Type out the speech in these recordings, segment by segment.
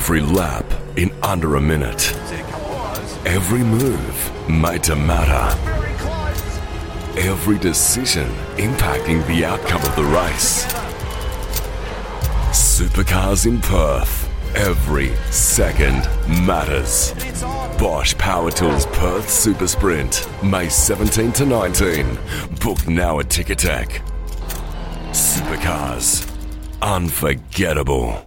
Every lap in under a minute. Every move made to matter. Every decision impacting the outcome of the race. Supercars in Perth. Every second matters. Bosch Power Tools Perth Super Sprint, May 17 to 19. Book now at Ticketek. Supercars. Unforgettable.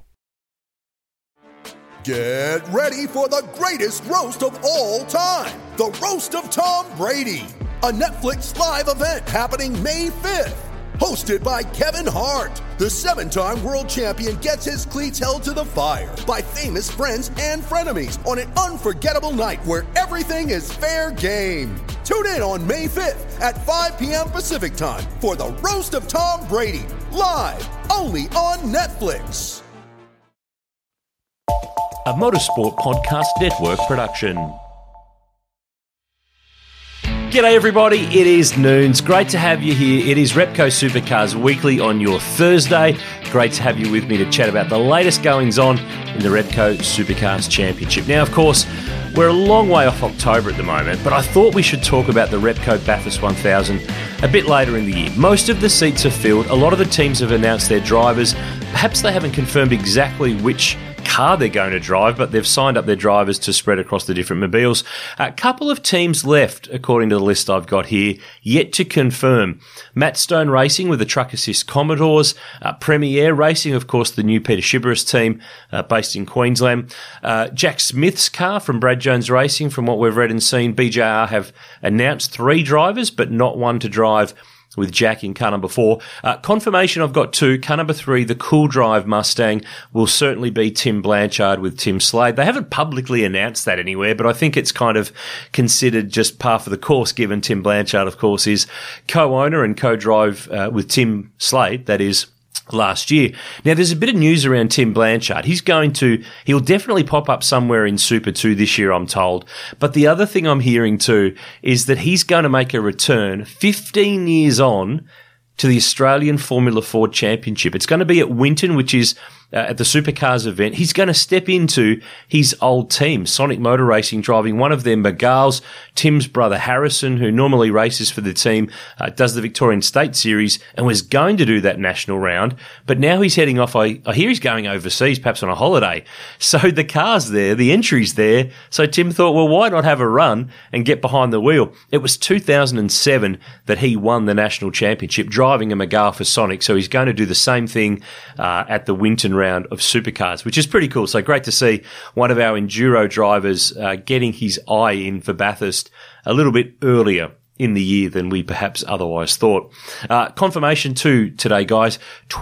Get ready for the greatest roast of all time. The Roast of Tom Brady. A Netflix live event happening May 5th. Hosted by Kevin Hart. The 7-time world champion gets his cleats held to the fire by famous friends and frenemies on an unforgettable night where everything is fair game. Tune in on May 5th at 5 p.m. Pacific time for the Roast of Tom Brady. Live only on Netflix. A Motorsport Podcast Network production. G'day everybody, it is Noons. Great to have you here. It is Repco Supercars Weekly on your Thursday. Great to have you with me to chat about the latest goings on in the Repco Supercars Championship. Now, of course, we're a long way off October at the moment, but I thought we should talk about the Repco Bathurst 1000 a bit later in the year. Most of the seats are filled. A lot of the teams have announced their drivers. Perhaps they haven't confirmed exactly which car they're going to drive, but they've signed up their drivers to spread across the different mobiles. A couple of teams left, according to the list I've got here, yet to confirm. Matt Stone Racing with the Truck Assist Commodores, Premier Racing, of course, the new Peter Shiberis team based in Queensland, Jack Smith's car from Brad Jones Racing, from what we've read and seen. BJR have announced 3 drivers, but not one to drive with Jack in car number 4. Confirmation I've got 2. Car number 3, the Cool Drive Mustang, will certainly be Tim Blanchard with Tim Slade. They haven't publicly announced that anywhere, but I think it's kind of considered just par for the course, given Tim Blanchard, of course, is co-owner and co-drive with Tim Slade, that is, last year. Now, there's a bit of news around Tim Blanchard. He'll definitely pop up somewhere in Super 2 this year, I'm told. But the other thing I'm hearing too is that he's going to make a return 15 years on to the Australian Formula Ford Championship. It's going to be at Winton, which is at the Supercars event. He's going to step into his old team, Sonic Motor Racing, driving one of their Megals, Tim's brother Harrison, who normally races for the team, does the Victorian State Series, and was going to do that national round. But now he's heading off. I hear he's going overseas, perhaps on a holiday. So the car's there, the entry's there. So Tim thought, well, why not have a run and get behind the wheel? It was 2007 that he won the national championship, driving a Megal for Sonic. So he's going to do the same thing at the Winton round of Supercars, which is pretty cool. So great to see one of our enduro drivers getting his eye in for Bathurst a little bit earlier in the year than we perhaps otherwise thought. Confirmation too today, guys.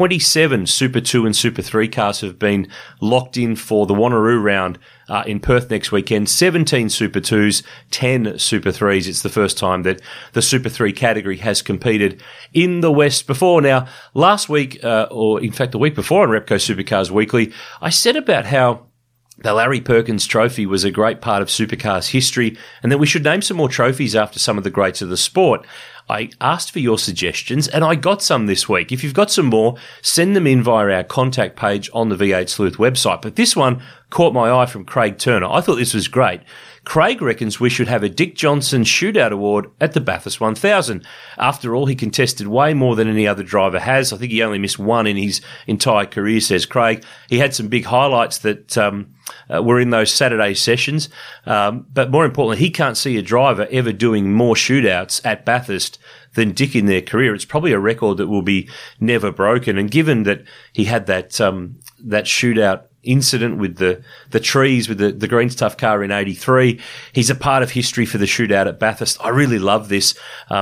27 Super 2 and Super 3 cars have been locked in for the Wanneroo round in Perth next weekend. 17 Super 2s, 10 Super 3s. It's the first time that the Super 3 category has competed in the West before. Now, last week, or in fact the week before on Repco Supercars Weekly, I said about how the Larry Perkins Trophy was a great part of Supercars history and that we should name some more trophies after some of the greats of the sport. I asked for your suggestions and I got some this week. If you've got some more, send them in via our contact page on the V8 Sleuth website. But this one caught my eye from Craig Turner. I thought this was great. Craig reckons we should have a Dick Johnson Shootout Award at the Bathurst 1000. After all, he contested way more than any other driver has. I think he only missed one in his entire career, says Craig. He had some big highlights that were in those Saturday sessions. But more importantly, he can't see a driver ever doing more shootouts at Bathurst than Dick in their career. It's probably a record that will be never broken. And given that he had that shootout incident with the trees with the green stuff car in 83, he's a part of history for the shootout at Bathurst. I really love this.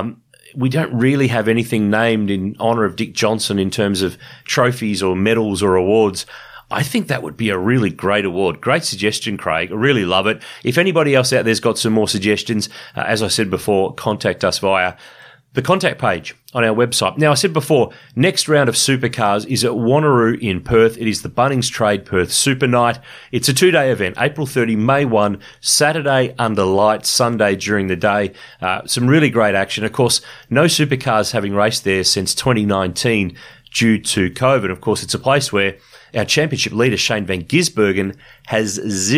We don't really have anything named in honour of Dick Johnson in terms of trophies or medals or awards. I think that would be a really great award. Great suggestion, Craig. I really love it. If anybody else out there's got some more suggestions, as I said before, contact us via the contact page on our website. Now, I said before, next round of Supercars is at Wanneroo in Perth. It is the Bunnings Trade Perth Super Night. It's a 2-day event, April 30, May 1, Saturday under lights, Sunday during the day. Some really great action. Of course, no Supercars having raced there since 2019 due to COVID. Of course, it's a place where our championship leader, Shane van Gisbergen, has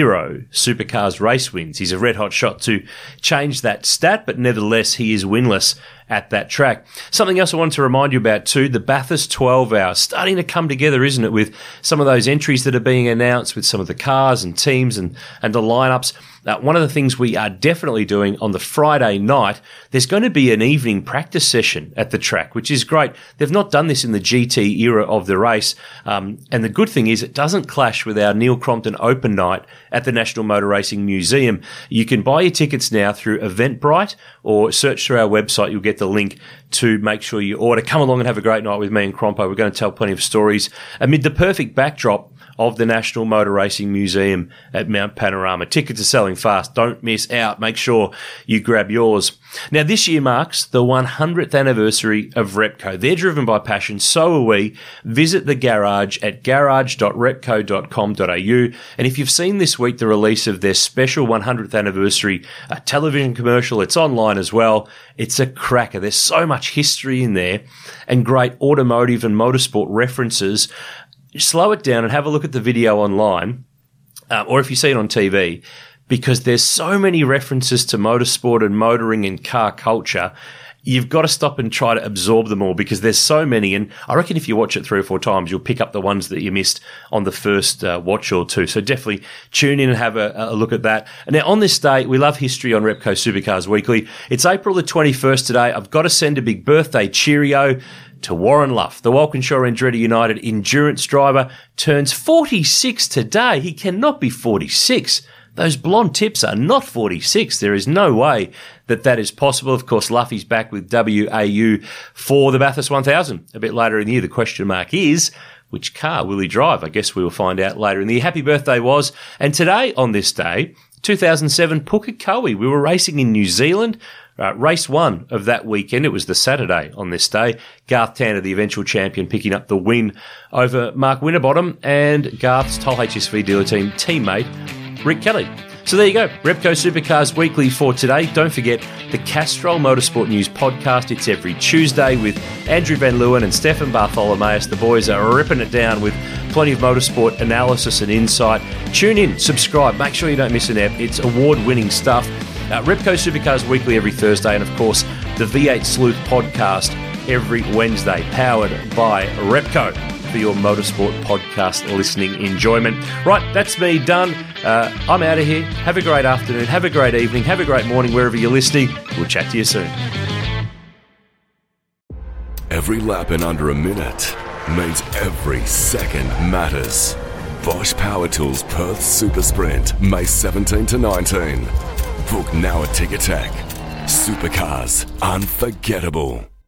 0 Supercars race wins. He's a red-hot shot to change that stat, but nevertheless, he is winless at that track. Something else I wanted to remind you about too, the Bathurst 12 Hour, starting to come together, isn't it, with some of those entries that are being announced with some of the cars and teams and the lineups. One of the things we are definitely doing on the Friday night, there's going to be an evening practice session at the track, which is great. They've not done this in the GT era of the race. And the good thing is it doesn't clash with our Neil Crompton Open Night at the National Motor Racing Museum. You can buy your tickets now through Eventbrite or search through our website. You'll get the link to make sure you order. Come along and have a great night with me and Crompo. We're going to tell plenty of stories amid the perfect backdrop of the National Motor Racing Museum at Mount Panorama. Tickets are selling fast. Don't miss out. Make sure you grab yours. Now, this year marks the 100th anniversary of Repco. They're driven by passion. So are we. Visit the garage at garage.repco.com.au. And if you've seen this week the release of their special 100th anniversary television commercial, it's online as well. It's a cracker. There's so much history in there and great automotive and motorsport references. Slow it down and have a look at the video online, or if you see it on TV, because there's so many references to motorsport and motoring and car culture. You've got to stop and try to absorb them all because there's so many. And I reckon if you watch it 3 or 4 times, you'll pick up the ones that you missed on the first watch or two. So definitely tune in and have a look at that. And now on this day, we love history on Repco Supercars Weekly. It's April the 21st today. I've got to send a big birthday cheerio to Warren Luff, the Walkinshaw Andretti United endurance driver, turns 46 today. He cannot be 46. Those blonde tips are not 46. There is no way that is possible. Of course, Luffy's back with WAU for the Bathurst 1000 a bit later in the year. The question mark is, which car will he drive? I guess we will find out later in the year. Happy birthday, Was. And today, on this day, 2007 Pukekohe. We were racing in New Zealand. Race 1 of that weekend, it was the Saturday on this day. Garth Tander, the eventual champion, picking up the win over Mark Winterbottom and Garth's Toll HSV dealer team teammate, Rick Kelly. So there you go, Repco Supercars Weekly for today. Don't forget the Castrol Motorsport News podcast. It's every Tuesday with Andrew Van Leeuwen and Stefan Bartholomaeus. The boys are ripping it down with plenty of motorsport analysis and insight. Tune in, subscribe, make sure you don't miss an ep. It's award-winning stuff. Repco Supercars Weekly every Thursday, and of course the V8 Sleuth podcast every Wednesday, powered by Repco for your motorsport podcast listening enjoyment. Right, that's me done. I'm out of here. Have a great afternoon, have a great evening, have a great morning wherever you're listening. We'll chat to you soon. Every lap in under a minute means every second matters. Bosch Power Tools Perth Super Sprint, May 17 to 19. Book now at Ticketek. Supercars, unforgettable.